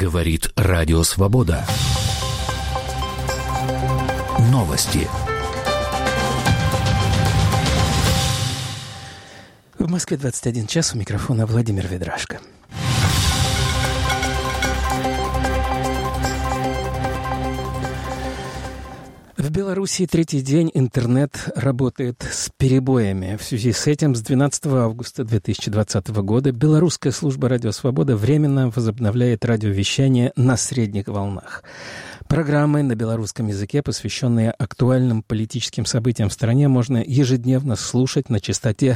Говорит Радио Свобода. Новости. В Москве 21 час, у микрофона Владимир Ведрашко. В Беларуси третий день интернет работает с перебоями. В связи с этим с 12 августа 2020 года Белорусская служба «Радио Свобода» временно возобновляет радиовещание на средних волнах. Программы на белорусском языке, посвященные актуальным политическим событиям в стране, можно ежедневно слушать на частоте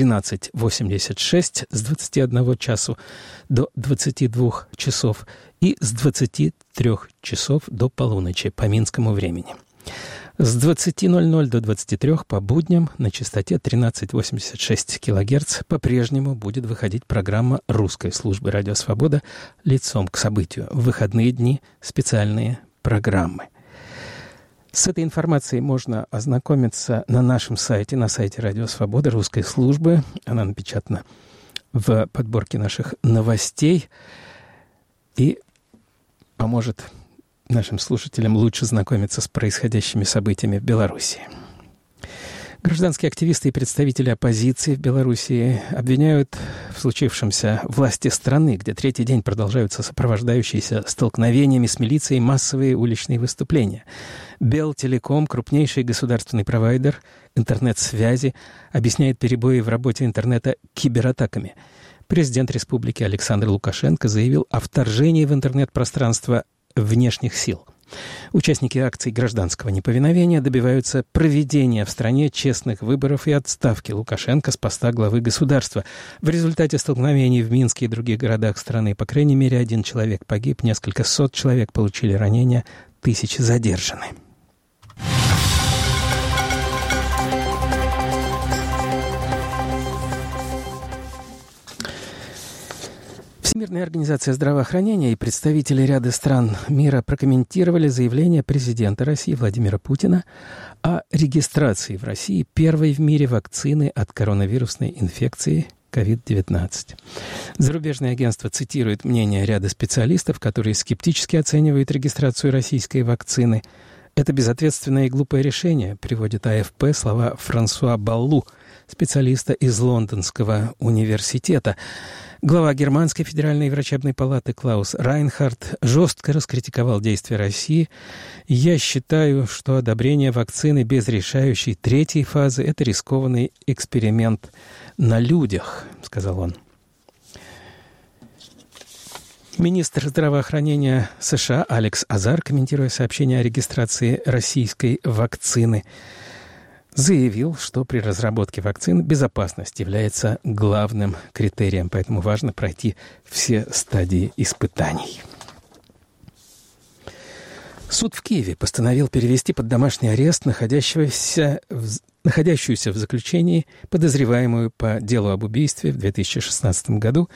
1386 с 21 часу до 22 часов и с 23 часов до полуночи по минскому времени. С 20:00 до 23 по будням на частоте 1386 кГц по-прежнему будет выходить программа Русской службы «Радио Свобода» «Лицом к событию». В выходные дни специальные программы. С этой информацией можно ознакомиться на нашем сайте, на сайте «Радио Свобода» Русской службы. Она напечатана в подборке наших новостей и поможет нашим слушателям лучше знакомиться с происходящими событиями в Беларуси. Гражданские активисты и представители оппозиции в Беларуси обвиняют в случившемся власти страны, где третий день продолжаются сопровождающиеся столкновениями с милицией массовые уличные выступления. Белтелеком, крупнейший государственный провайдер интернет-связи, объясняет перебои в работе интернета кибератаками. Президент республики Александр Лукашенко заявил о вторжении в интернет-пространство внешних сил. Участники акций гражданского неповиновения добиваются проведения в стране честных выборов и отставки Лукашенко с поста главы государства. В результате столкновений в Минске и других городах страны, по крайней мере, 1 человек погиб, несколько сот человек получили ранения, тысячи задержаны. Всемирная организация здравоохранения и представители ряда стран мира прокомментировали заявление президента России Владимира Путина о регистрации в России первой в мире вакцины от коронавирусной инфекции COVID-19. Зарубежное агентство цитирует мнение ряда специалистов, которые скептически оценивают регистрацию российской вакцины. «Это безответственное и глупое решение», приводит АФП слова Франсуа Баллу, специалиста из Лондонского университета. Глава Германской федеральной врачебной палаты Клаус Райнхард жестко раскритиковал действия России. «Я считаю, что одобрение вакцины без решающей третьей фазы – это рискованный эксперимент на людях», – сказал он. Министр здравоохранения США Алекс Азар, комментируя сообщение о регистрации российской вакцины, заявил, что при разработке вакцин безопасность является главным критерием, поэтому важно пройти все стадии испытаний. Суд в Киеве постановил перевести под домашний арест находящуюся в заключении подозреваемую по делу об убийстве в 2016 году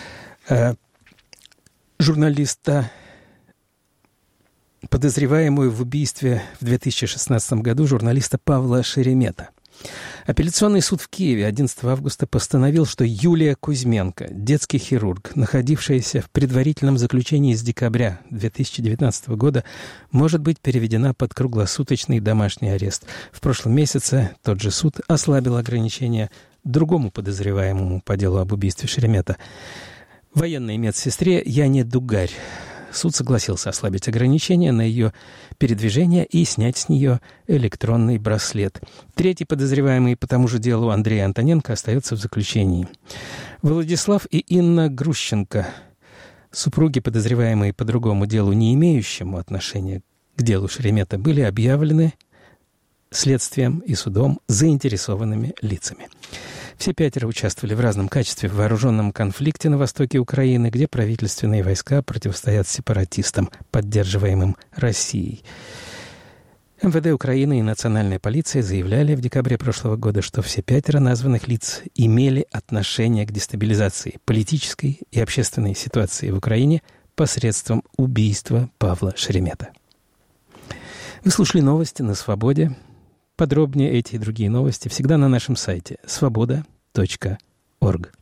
подозреваемую в убийстве в 2016 году журналиста Павла Шеремета. Апелляционный суд в Киеве 11 августа постановил, что Юлия Кузьменко, детский хирург, находившаяся в предварительном заключении с декабря 2019 года, может быть переведена под круглосуточный домашний арест. В прошлом месяце тот же суд ослабил ограничения другому подозреваемому по делу об убийстве Шеремета, военной медсестре Яне Дугарь. Суд согласился ослабить ограничения на ее передвижение и снять с нее электронный браслет. Третий подозреваемый по тому же делу Андрей Антоненко остается в заключении. Владислав и Инна Грущенко, супруги, подозреваемые по другому делу, не имеющему отношения к делу Шеремета, были объявлены следствием и судом заинтересованными лицами. Все 5 участвовали в разном качестве в вооруженном конфликте на востоке Украины, где правительственные войска противостоят сепаратистам, поддерживаемым Россией. МВД Украины и Национальная полиция заявляли в декабре прошлого года, что все 5 названных лиц имели отношение к дестабилизации политической и общественной ситуации в Украине посредством убийства Павла Шеремета. Вы слушали новости на «Свободе». Подробнее эти и другие новости всегда на нашем сайте svoboda.org.